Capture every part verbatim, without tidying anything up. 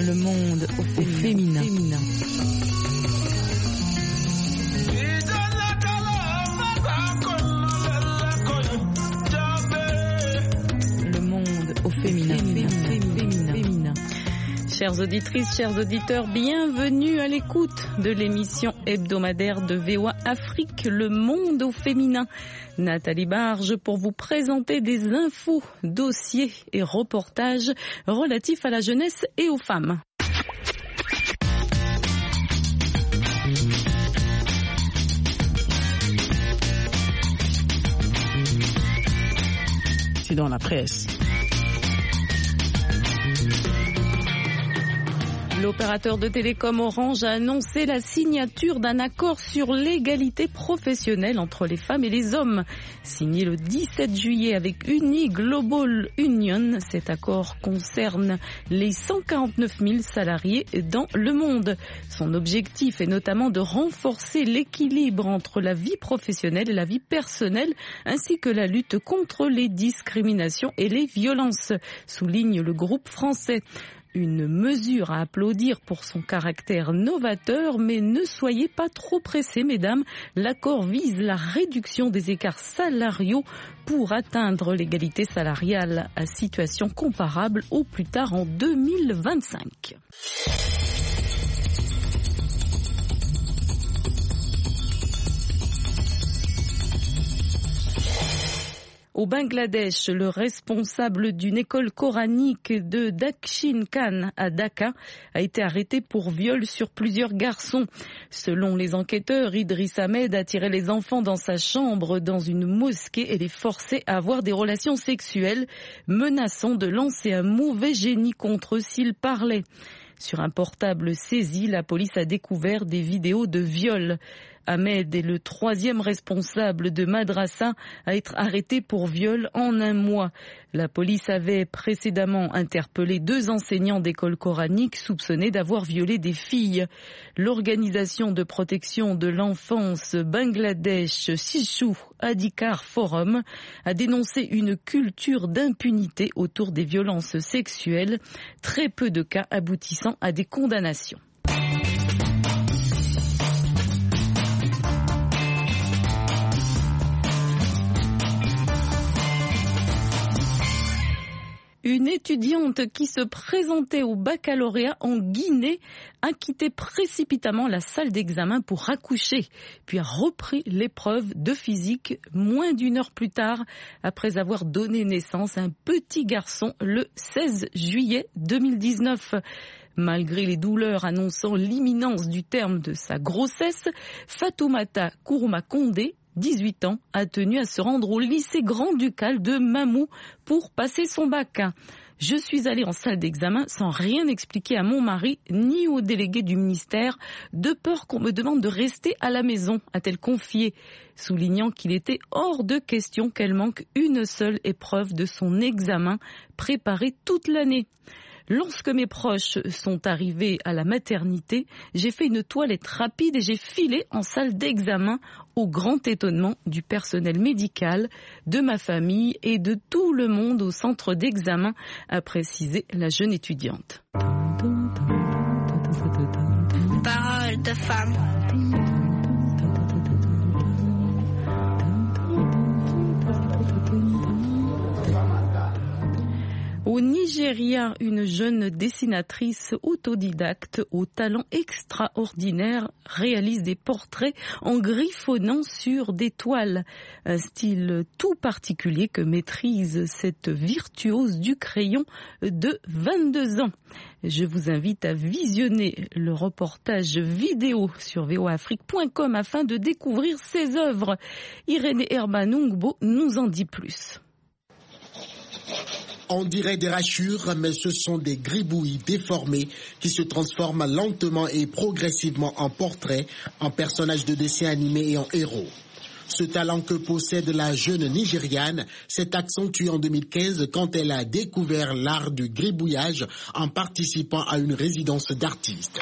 Le monde au féminin. féminin. Le monde au féminin. féminin. féminin. féminin. Chères auditrices, chers auditeurs, bienvenue à l'écoute de l'émission hebdomadaire de V O A Afrique, Le monde au féminin. Nathalie Barge pour vous présenter des infos, dossiers et reportages relatifs à la jeunesse et aux femmes. C'est dans la presse. L'opérateur de télécom Orange a annoncé la signature d'un accord sur l'égalité professionnelle entre les femmes et les hommes. Signé le dix-sept juillet avec Uni Global Union, cet accord concerne les cent quarante-neuf mille salariés dans le monde. Son objectif est notamment de renforcer l'équilibre entre la vie professionnelle et la vie personnelle, ainsi que la lutte contre les discriminations et les violences, souligne le groupe français. Une mesure à applaudir pour son caractère novateur, mais ne soyez pas trop pressés, mesdames. L'accord vise la réduction des écarts salariaux pour atteindre l'égalité salariale à situation comparable au plus tard en deux mille vingt-cinq. Au Bangladesh, le responsable d'une école coranique de Dakshin Khan à Dhaka a été arrêté pour viol sur plusieurs garçons. Selon les enquêteurs, Idriss Ahmed a tiré les enfants dans sa chambre dans une mosquée et les forçait à avoir des relations sexuelles, menaçant de lancer un mauvais génie contre eux s'ils parlaient. Sur un portable saisi, la police a découvert des vidéos de viol. Ahmed est le troisième responsable de madrasa à être arrêté pour viol en un mois. La police avait précédemment interpellé deux enseignants d'école coranique soupçonnés d'avoir violé des filles. L'organisation de protection de l'enfance Bangladesh Shishu Adhikar Forum a dénoncé une culture d'impunité autour des violences sexuelles, très peu de cas aboutissant à des condamnations. Une étudiante qui se présentait au baccalauréat en Guinée a quitté précipitamment la salle d'examen pour accoucher, puis a repris l'épreuve de physique moins d'une heure plus tard, après avoir donné naissance à un petit garçon le seize juillet deux mille dix-neuf. Malgré les douleurs annonçant l'imminence du terme de sa grossesse, Fatoumata Kourouma Condé, dix-huit ans, a tenu à se rendre au lycée grand-ducal de Mamou pour passer son bac. Je suis allée en salle d'examen sans rien expliquer à mon mari ni au délégué du ministère, de peur qu'on me demande de rester à la maison, a-t-elle confié, soulignant qu'il était hors de question qu'elle manque une seule épreuve de son examen préparé toute l'année. Lorsque mes proches sont arrivés à la maternité, j'ai fait une toilette rapide et j'ai filé en salle d'examen au grand étonnement du personnel médical, de ma famille et de tout le monde au centre d'examen, a précisé la jeune étudiante. Parole de femme. Au Nigeria, une jeune dessinatrice autodidacte au talent extraordinaire réalise des portraits en griffonnant sur des toiles. Un style tout particulier que maîtrise cette virtuose du crayon de vingt-deux ans. Je vous invite à visionner le reportage vidéo sur v o a afrique point com afin de découvrir ses œuvres. Irénée Herbanungbo nous en dit plus. On dirait des rachures, mais ce sont des gribouillis déformés qui se transforment lentement et progressivement en portraits, en personnages de dessin animé et en héros. Ce talent que possède la jeune Nigériane s'est accentué en deux mille quinze quand elle a découvert l'art du gribouillage en participant à une résidence d'artistes.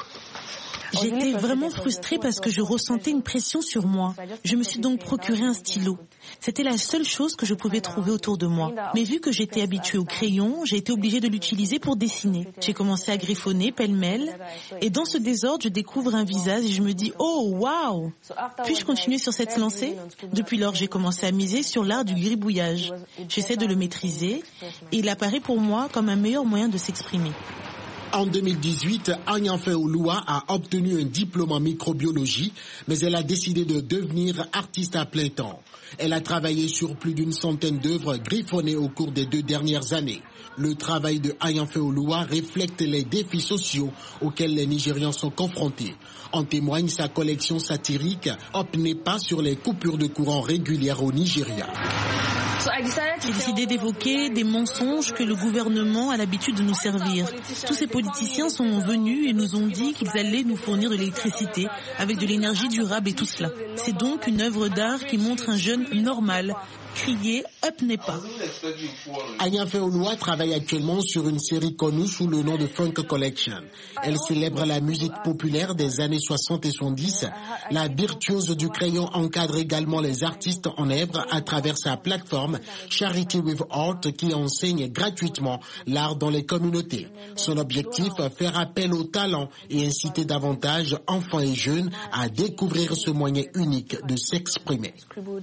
J'étais vraiment frustrée parce que je ressentais une pression sur moi. Je me suis donc procuré un stylo. C'était la seule chose que je pouvais trouver autour de moi. Mais vu que j'étais habituée au crayon, j'ai été obligée de l'utiliser pour dessiner. J'ai commencé à griffonner pêle-mêle et dans ce désordre, je découvre un visage et je me dis « Oh, waouh !» Puis-je continuer sur cette lancée ? Depuis lors, j'ai commencé à miser sur l'art du gribouillage. J'essaie de le maîtriser et il apparaît pour moi comme un meilleur moyen de s'exprimer. En deux mille dix-huit, Anyanfe Oluwa a obtenu un diplôme en microbiologie, mais elle a décidé de devenir artiste à plein temps. Elle a travaillé sur plus d'une centaine d'œuvres griffonnées au cours des deux dernières années. Le travail de Anyanfe Oluwa reflète les défis sociaux auxquels les Nigérians sont confrontés. En témoigne sa collection satirique « Hop n'est pas sur les coupures de courant régulières au Nigeria ». J'ai décidé d'évoquer des mensonges que le gouvernement a l'habitude de nous servir. Tous ces politiciens sont venus et nous ont dit qu'ils allaient nous fournir de l'électricité avec de l'énergie durable et tout cela. C'est donc une œuvre d'art qui montre un jeune normal. Crier « Up n'est pas ». Anyanfe Oluwa travaille actuellement sur une série connue sous le nom de Funk Collection. Elle célèbre la musique populaire des années soixante et soixante-dix. La virtuose du crayon encadre également les artistes en œuvre à travers sa plateforme Charity with Art qui enseigne gratuitement l'art dans les communautés. Son objectif, faire appel aux talents et inciter davantage enfants et jeunes à découvrir ce moyen unique de s'exprimer.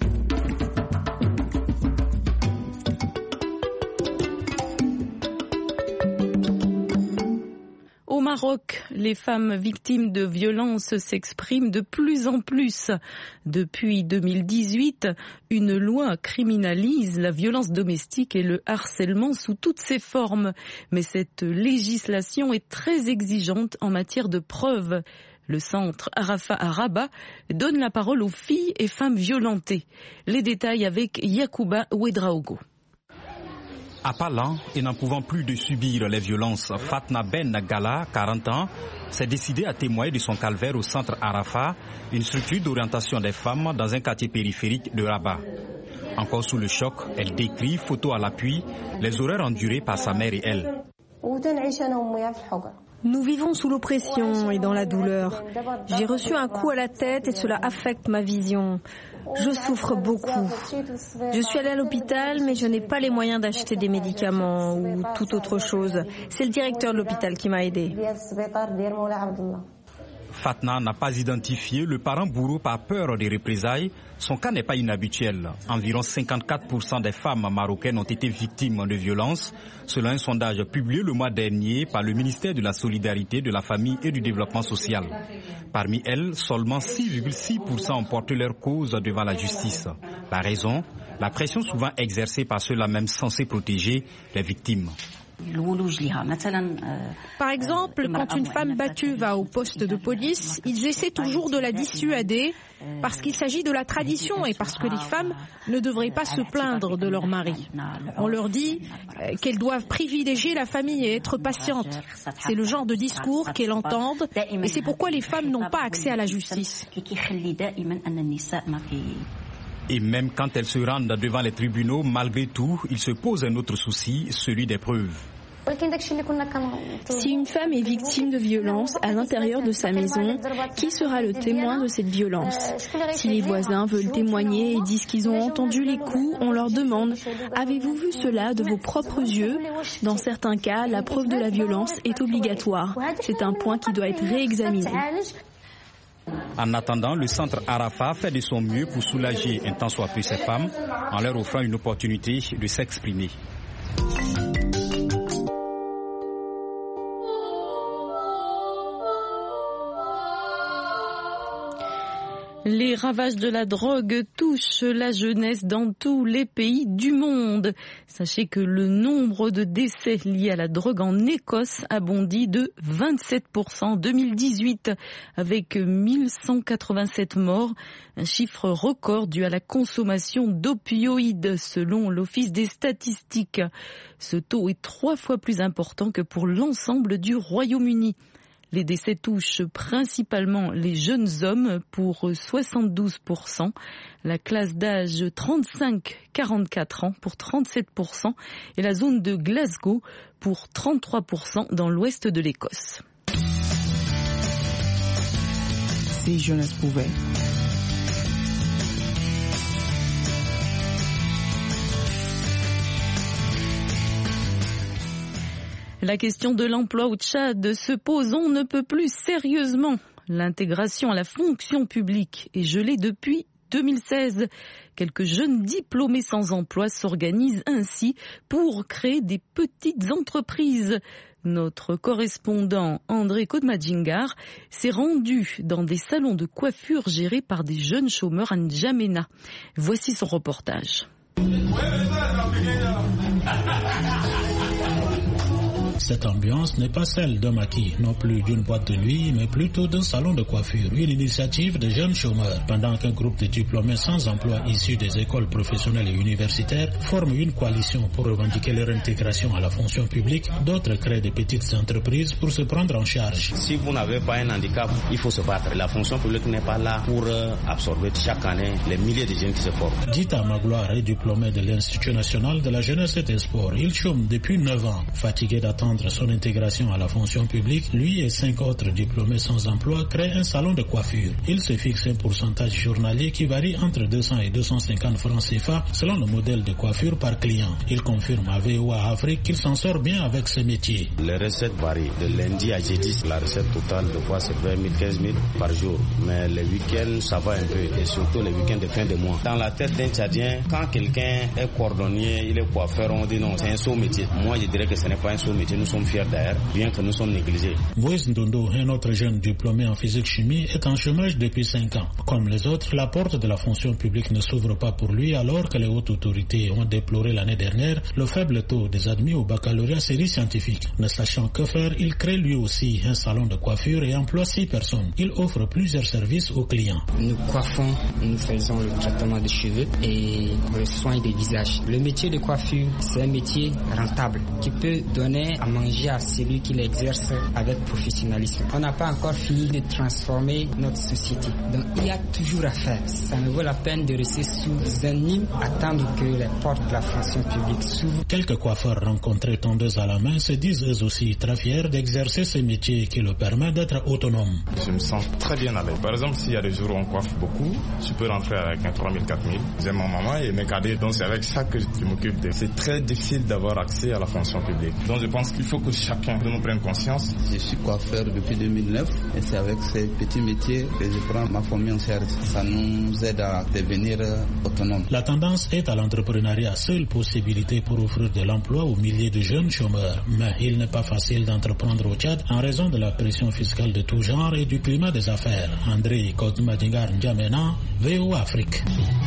Au Maroc, les femmes victimes de violences s'expriment de plus en plus. Depuis deux mille dix-huit, une loi criminalise la violence domestique et le harcèlement sous toutes ses formes. Mais cette législation est très exigeante en matière de preuves. Le centre Arafa à Rabat donne la parole aux filles et femmes violentées. Les détails avec Yacouba Ouedraogo. Appelant et n'en pouvant plus de subir les violences, Fatna Ben Gala, quarante ans, s'est décidée à témoigner de son calvaire au centre Arafa, une structure d'orientation des femmes dans un quartier périphérique de Rabat. Encore sous le choc, elle décrit, photo à l'appui, les horreurs endurées par sa mère et elle. Nous vivons sous l'oppression et dans la douleur. J'ai reçu un coup à la tête et cela affecte ma vision. Je souffre beaucoup. Je suis allée à l'hôpital, mais je n'ai pas les moyens d'acheter des médicaments ou toute autre chose. C'est le directeur de l'hôpital qui m'a aidée. Fatna n'a pas identifié le parent bourreau par peur des représailles. Son cas n'est pas inhabituel. Environ cinquante-quatre pour cent des femmes marocaines ont été victimes de violences, selon un sondage publié le mois dernier par le ministère de la Solidarité, de la Famille et du Développement social. Parmi elles, seulement six virgule six pour cent ont porté leur cause devant la justice. La raison, la pression souvent exercée par ceux-là même censés protéger les victimes. Par exemple, quand une femme battue va au poste de police, ils essaient toujours de la dissuader parce qu'il s'agit de la tradition et parce que les femmes ne devraient pas se plaindre de leur mari. On leur dit qu'elles doivent privilégier la famille et être patientes. C'est le genre de discours qu'elles entendent et c'est pourquoi les femmes n'ont pas accès à la justice. Et même quand elles se rendent devant les tribunaux, malgré tout, il se pose un autre souci, celui des preuves. Si une femme est victime de violence à l'intérieur de sa maison, qui sera le témoin de cette violence ? Si les voisins veulent témoigner et disent qu'ils ont entendu les coups, on leur demande « Avez-vous vu cela de vos propres yeux ?» Dans certains cas, la preuve de la violence est obligatoire. C'est un point qui doit être réexaminé. En attendant, le centre Arafa fait de son mieux pour soulager un tant soit peu ces femmes en leur offrant une opportunité de s'exprimer. Les ravages de la drogue touchent la jeunesse dans tous les pays du monde. Sachez que le nombre de décès liés à la drogue en Écosse a bondi de vingt-sept pour cent en deux mille dix-huit, avec mille cent quatre-vingt-sept morts, un chiffre record dû à la consommation d'opioïdes selon l'Office des statistiques. Ce taux est trois fois plus important que pour l'ensemble du Royaume-Uni. Les décès touchent principalement les jeunes hommes pour soixante-douze pour cent, la classe d'âge trente-cinq à quarante-quatre ans pour trente-sept pour cent et la zone de Glasgow pour trente-trois pour cent dans l'ouest de l'Écosse. Si jeunesse pouvait. La question de l'emploi au Tchad se pose, on ne peut plus sérieusement. L'intégration à la fonction publique est gelée depuis deux mille seize. Quelques jeunes diplômés sans emploi s'organisent ainsi pour créer des petites entreprises. Notre correspondant André Kodmadjingar s'est rendu dans des salons de coiffure gérés par des jeunes chômeurs à N'Djamena. Voici son reportage. Cette ambiance n'est pas celle d'un maquis, non plus d'une boîte de nuit, mais plutôt d'un salon de coiffure, une initiative de jeunes chômeurs. Pendant qu'un groupe de diplômés sans emploi issus des écoles professionnelles et universitaires forment une coalition pour revendiquer leur intégration à la fonction publique, d'autres créent des petites entreprises pour se prendre en charge. Si vous n'avez pas un handicap, il faut se battre. La fonction publique n'est pas là pour absorber chaque année les milliers de jeunes qui se forment. Dita Magloire est diplômé de l'Institut national de la jeunesse et des sports. Il chôme depuis neuf ans. Fatigué d'attendre son intégration à la fonction publique, lui et cinq autres diplômés sans emploi créent un salon de coiffure. Il se fixe un pourcentage journalier qui varie entre deux cents et deux cent cinquante francs C F A selon le modèle de coiffure par client. Il confirme à V O A Afrique qu'il s'en sort bien avec ce métier. Les recettes varient de lundi à jeudi. La recette totale de fois c'est vingt mille, quinze mille par jour. Mais les week-ends ça va un peu et surtout les week-ends de fin de mois. Dans la tête d'un Tchadien, quand quelqu'un est cordonnier, il est coiffeur, on dit non, c'est un saut métier. Moi je dirais que ce n'est pas un saut métier. Nous sommes fiers d'ailleurs, bien que nous sommes négligés. Moïse Ndondo, un autre jeune diplômé en physique-chimie, est en chômage depuis cinq ans. Comme les autres, la porte de la fonction publique ne s'ouvre pas pour lui alors que les hautes autorités ont déploré l'année dernière le faible taux des admis au baccalauréat série scientifique. Ne sachant que faire, il crée lui aussi un salon de coiffure et emploie six personnes. Il offre plusieurs services aux clients. Nous coiffons, nous faisons le traitement des cheveux et le soin des visages. Le métier de coiffure, c'est un métier rentable qui peut donner à manger à celui qui l'exerce avec professionnalisme. On n'a pas encore fini de transformer notre société. Donc il y a toujours à faire. Ça ne vaut la peine de rester sous un nid, attendre que les portes de la fonction publique s'ouvrent. Quelques coiffeurs rencontrés tondeuses à la main se disent eux aussi très fiers d'exercer ce métier qui leur permet d'être autonomes. Je me sens très bien à l'aise. Par exemple, s'il y a des jours où on coiffe beaucoup, je peux rentrer avec un trois mille, quatre mille. J'aime ma maman et mes cadets, donc c'est avec ça que je m'occupe de. C'est très difficile d'avoir accès à la fonction publique. Donc je pense qu'il faut que chacun de nous prenne conscience. Je suis coiffeur depuis deux mille neuf et c'est avec ces petits métiers que je prends ma famille en charge. Ça nous aide à devenir autonomes. La tendance est à l'entrepreneuriat, seule possibilité pour offrir de l'emploi aux milliers de jeunes chômeurs. Mais il n'est pas facile d'entreprendre au Tchad en raison de la pression fiscale de tout genre et du climat des affaires. André Kodmadjingar, N'Djamena, V O A Afrique.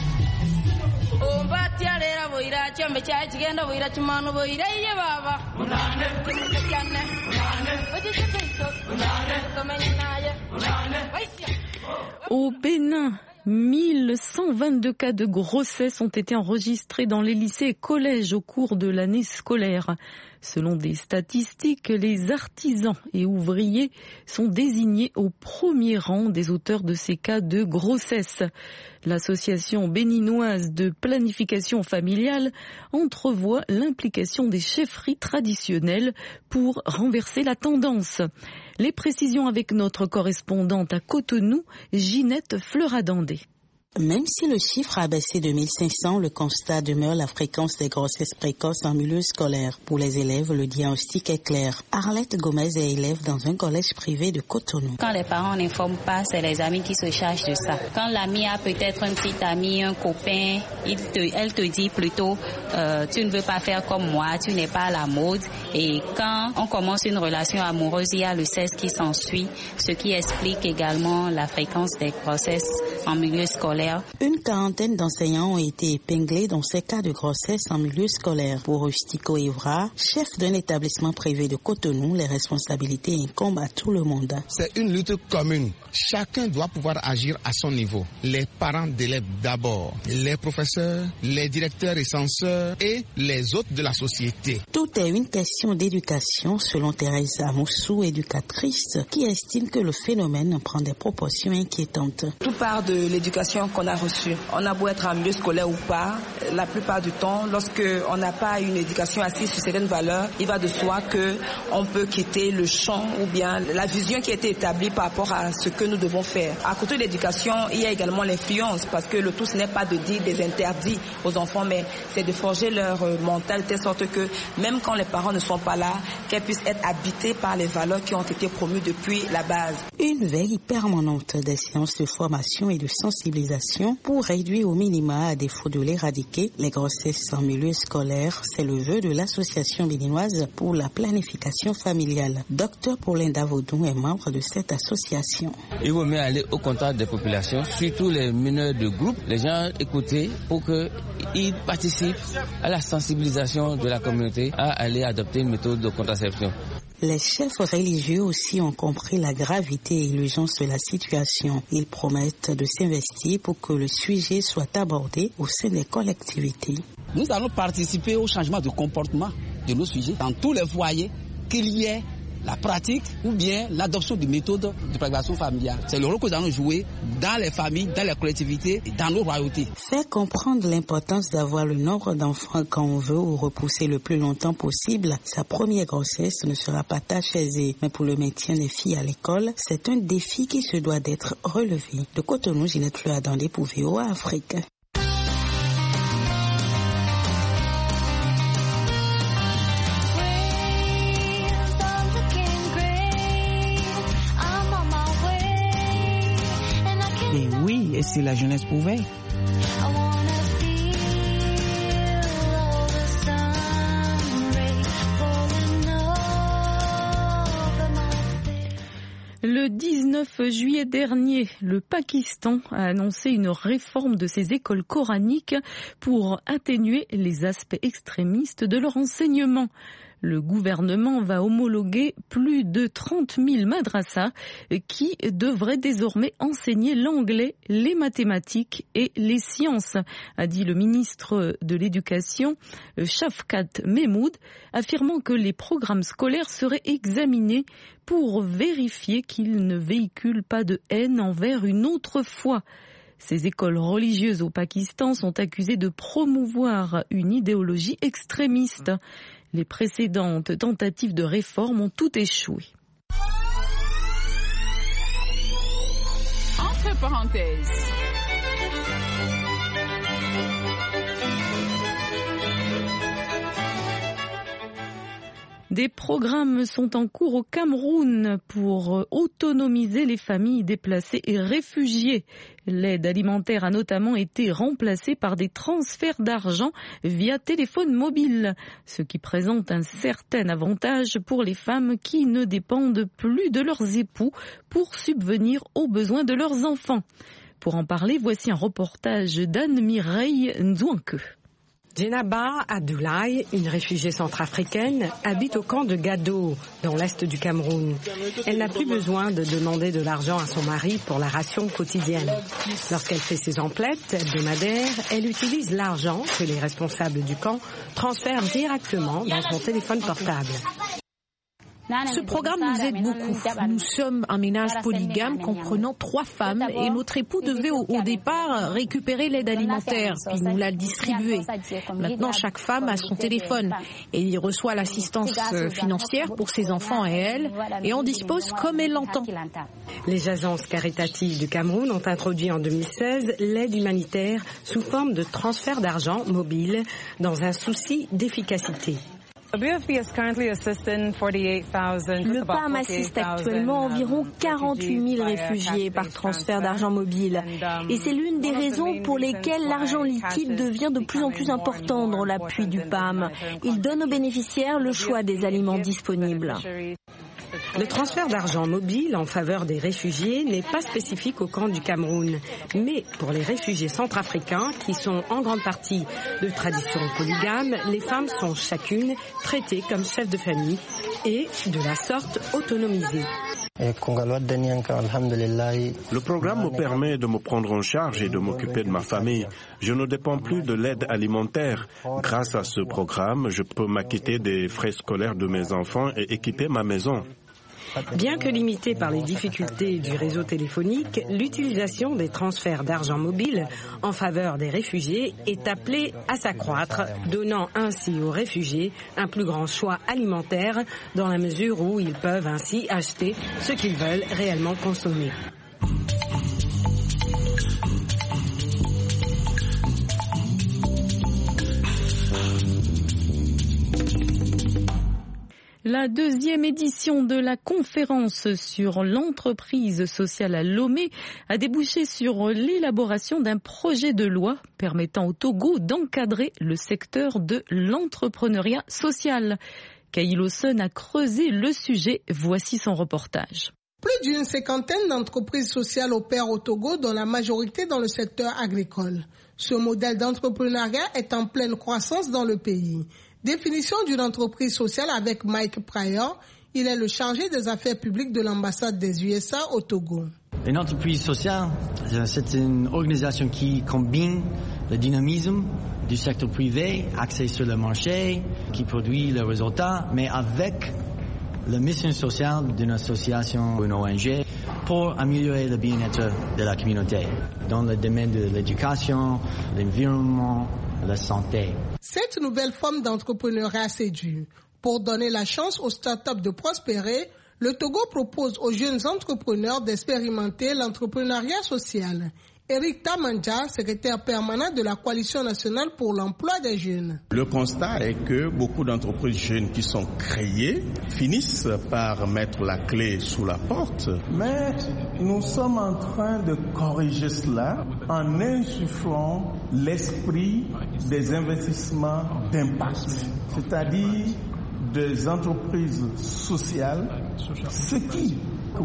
Au Bénin, mille cent vingt-deux cas de grossesse ont été enregistrés dans les lycées et collèges au cours de l'année scolaire. Selon des statistiques, les artisans et ouvriers sont désignés au premier rang des auteurs de ces cas de grossesse. L'association béninoise de planification familiale entrevoit l'implication des chefferies traditionnelles pour renverser la tendance. Les précisions avec notre correspondante à Cotonou, Ginette Fleuradandé. Même si le chiffre a baissé de mille cinq cents, le constat demeure la fréquence des grossesses précoces en milieu scolaire. Pour les élèves, le diagnostic est clair. Arlette Gomez est élève dans un collège privé de Cotonou. Quand les parents n'informent pas, c'est les amis qui se chargent de ça. Quand l'ami a peut-être une petite amie, un copain, il te, elle te dit plutôt euh, tu ne veux pas faire comme moi, tu n'es pas à la mode. Et quand on commence une relation amoureuse, il y a le sexe qui s'ensuit, ce qui explique également la fréquence des grossesses en milieu scolaire. Une quarantaine d'enseignants ont été épinglés dans ces cas de grossesse en milieu scolaire. Pour Rustico Evra, chef d'un établissement privé de Cotonou, les responsabilités incombent à tout le monde. C'est une lutte commune. Chacun doit pouvoir agir à son niveau. Les parents d'élèves d'abord, les professeurs, les directeurs et censeurs et les autres de la société. Tout est une question d'éducation, selon Thérèse Amoussou, éducatrice, qui estime que le phénomène prend des proportions inquiétantes. Tout part de l'éducation. qu'on a reçus. On a beau être en milieu scolaire ou pas, la plupart du temps, lorsqu'on n'a pas une éducation assise sur certaines valeurs, il va de soi qu'on peut quitter le champ ou bien la vision qui a été établie par rapport à ce que nous devons faire. À côté de l'éducation, il y a également l'influence, parce que le tout, ce n'est pas de dire des interdits aux enfants, mais c'est de forger leur mental de telle sorte que même quand les parents ne sont pas là, qu'elles puissent être habitées par les valeurs qui ont été promues depuis la base. Une veille permanente des séances de formation et de sensibilisation pour réduire au minima, à défaut de l'éradiquer, les grossesses en milieu scolaire, c'est le vœu de l'association béninoise pour la planification familiale. Docteur Paulinda Vaudon est membre de cette association. Il vaut mieux aller au contact des populations, surtout les meneurs de groupe, les gens écouter pour qu'ils participent à la sensibilisation de la communauté à aller adopter une méthode de contraception. Les chefs religieux aussi ont compris la gravité et l'urgence de la situation. Ils promettent de s'investir pour que le sujet soit abordé au sein des collectivités. Nous allons participer au changement de comportement de nos sujets dans tous les foyers, qu'il y ait la pratique ou bien l'adoption de méthodes de planification familiale. C'est le rôle que nous allons jouer dans les familles, dans les collectivités et dans nos royautés. Faire comprendre l'importance d'avoir le nombre d'enfants quand on veut ou repousser le plus longtemps possible sa première grossesse ne sera pas tâche aisée. Mais pour le maintien des filles à l'école, c'est un défi qui se doit d'être relevé. De Cotonou, Ginette Fleur Adandé pour V O A Afrique. Et oui, et si la jeunesse pouvait. Le dix-neuf juillet dernier, le Pakistan a annoncé une réforme de ses écoles coraniques pour atténuer les aspects extrémistes de leur enseignement. Le gouvernement va homologuer plus de trente mille madrasas qui devraient désormais enseigner l'anglais, les mathématiques et les sciences, a dit le ministre de l'Éducation, Shafkat Mehmood, affirmant que les programmes scolaires seraient examinés pour vérifier qu'ils ne véhiculent pas de haine envers une autre foi. Ces écoles religieuses au Pakistan sont accusées de promouvoir une idéologie extrémiste. Les précédentes tentatives de réforme ont toutes échoué. Entre parenthèses. Des programmes sont en cours au Cameroun pour autonomiser les familles déplacées et réfugiées. L'aide alimentaire a notamment été remplacée par des transferts d'argent via téléphone mobile, ce qui présente un certain avantage pour les femmes qui ne dépendent plus de leurs époux pour subvenir aux besoins de leurs enfants. Pour en parler, voici un reportage d'Anne-Mireille Nzouanke. Djenaba Abdoulaye, une réfugiée centrafricaine, habite au camp de Gado, dans l'est du Cameroun. Elle n'a plus besoin de demander de l'argent à son mari pour la ration quotidienne. Lorsqu'elle fait ses emplettes hebdomadaires, elle utilise l'argent que les responsables du camp transfèrent directement dans son téléphone portable. Ce programme nous aide beaucoup. Nous sommes un ménage polygame comprenant trois femmes et notre époux devait au, au départ récupérer l'aide alimentaire, puis nous la distribuer. Maintenant, chaque femme a son téléphone et il reçoit l'assistance financière pour ses enfants et elle, et on dispose comme elle l'entend. Les agences caritatives du Cameroun ont introduit en deux mille seize l'aide humanitaire sous forme de transfert d'argent mobile dans un souci d'efficacité. Le P A M assiste actuellement environ quarante-huit mille réfugiés par transfert d'argent mobile. Et c'est l'une des raisons pour lesquelles l'argent liquide devient de plus en plus important dans l'appui du P A M. Il donne aux bénéficiaires le choix des aliments disponibles. Le transfert d'argent mobile en faveur des réfugiés n'est pas spécifique au camp du Cameroun, mais pour les réfugiés centrafricains qui sont en grande partie de tradition polygame, les femmes sont chacune traitées comme chefs de famille et de la sorte autonomisées. Le programme me permet de me prendre en charge et de m'occuper de ma famille. Je ne dépends plus de l'aide alimentaire. Grâce à ce programme, je peux m'acquitter des frais scolaires de mes enfants et équiper ma maison. Bien que limitée par les difficultés du réseau téléphonique, l'utilisation des transferts d'argent mobile en faveur des réfugiés est appelée à s'accroître, donnant ainsi aux réfugiés un plus grand choix alimentaire dans la mesure où ils peuvent ainsi acheter ce qu'ils veulent réellement consommer. La deuxième édition de la conférence sur l'entreprise sociale à Lomé a débouché sur l'élaboration d'un projet de loi permettant au Togo d'encadrer le secteur de l'entrepreneuriat social. Kay Lawson a creusé le sujet. Voici son reportage. Plus d'une cinquantaine d'entreprises sociales opèrent au Togo, dont la majorité dans le secteur agricole. Ce modèle d'entrepreneuriat est en pleine croissance dans le pays. Définition d'une entreprise sociale avec Mike Pryor. Il est le chargé des affaires publiques de l'ambassade des U S A au Togo. Une entreprise sociale, c'est une organisation qui combine le dynamisme du secteur privé, axé sur le marché, qui produit le résultat, mais avec la mission sociale d'une association ou une O N G pour améliorer le bien-être de la communauté dans le domaine de l'éducation, l'environnement, la santé. Cette nouvelle forme d'entrepreneuriat séduit. Pour donner la chance aux startups de prospérer, le Togo propose aux jeunes entrepreneurs d'expérimenter l'entrepreneuriat social. Eric Tamanja, secrétaire permanent de la Coalition nationale pour l'emploi des jeunes. Le constat est que beaucoup d'entreprises jeunes qui sont créées finissent par mettre la clé sous la porte. Mais nous sommes en train de corriger cela en insufflant l'esprit des investissements d'impact, c'est-à-dire des entreprises sociales, ce qui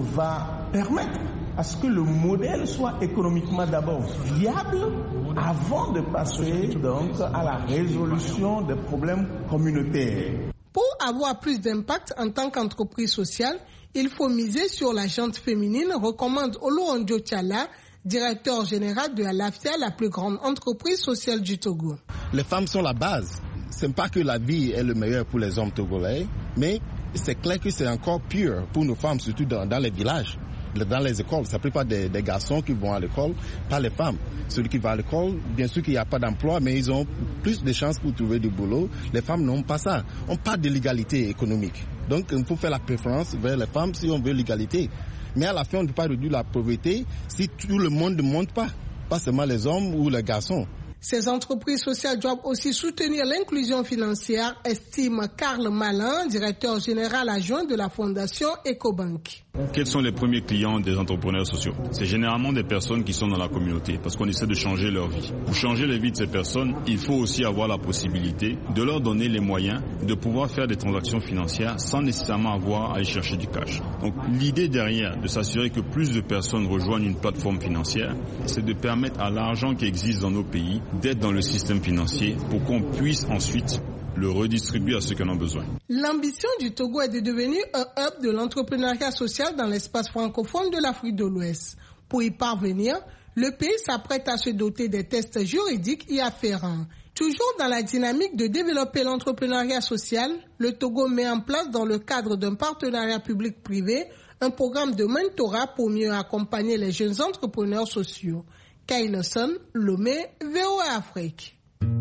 va permettre à ce que le modèle soit économiquement d'abord viable avant de passer donc à la résolution des problèmes communautaires. Pour avoir plus d'impact en tant qu'entreprise sociale, il faut miser sur la gente féminine, recommande Oluondio Tchala, directeur général de Alafia, la plus grande entreprise sociale du Togo. Les femmes sont la base. Ce n'est pas que la vie est le meilleur pour les hommes togolais, mais c'est clair que c'est encore pire pour nos femmes, surtout dans, dans les villages. Dans les écoles, ça ne peut pas des, des garçons qui vont à l'école, pas les femmes. Celui qui va à l'école, bien sûr qu'il n'y a pas d'emploi, mais ils ont plus de chances pour trouver du boulot. Les femmes n'ont pas ça. On parle de l'égalité économique. Donc, il faut faire la préférence vers les femmes si on veut l'égalité. Mais à la fin, on ne peut pas réduire la pauvreté si tout le monde ne monte pas, pas seulement les hommes ou les garçons. Ces entreprises sociales doivent aussi soutenir l'inclusion financière, estime Karl Malin, directeur général adjoint de la fondation Ecobank. Quels sont les premiers clients des entrepreneurs sociaux? C'est généralement des personnes qui sont dans la communauté parce qu'on essaie de changer leur vie. Pour changer la vie de ces personnes, il faut aussi avoir la possibilité de leur donner les moyens de pouvoir faire des transactions financières sans nécessairement avoir à aller chercher du cash. Donc l'idée derrière de s'assurer que plus de personnes rejoignent une plateforme financière, c'est de permettre à l'argent qui existe dans nos pays d'être dans le système financier pour qu'on puisse ensuite le redistribuer à ceux qui en ont besoin. L'ambition du Togo est de devenir un hub de l'entrepreneuriat social dans l'espace francophone de l'Afrique de l'Ouest. Pour y parvenir, le pays s'apprête à se doter des tests juridiques y afférents. Toujours dans la dynamique de développer l'entrepreneuriat social, le Togo met en place dans le cadre d'un partenariat public-privé un programme de mentorat pour mieux accompagner les jeunes entrepreneurs sociaux. Kay Lawson, Lomé, V O A Afrique.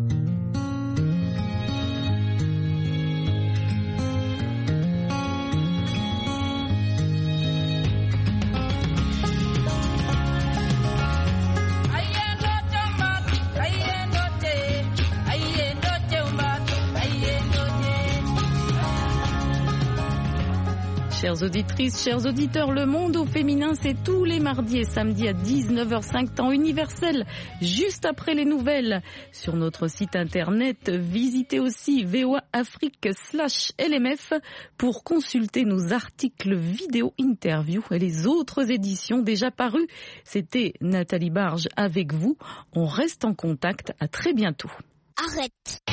Chères auditrices, chers auditeurs, Le Monde au féminin, c'est tous les mardis et samedis à dix-neuf heures cinq temps universel, juste après les nouvelles. Sur notre site internet, visitez aussi V O A Afrique slash L M F pour consulter nos articles vidéo, interviews et les autres éditions déjà parues. C'était Nathalie Barge avec vous. On reste en contact. À très bientôt. Arrête.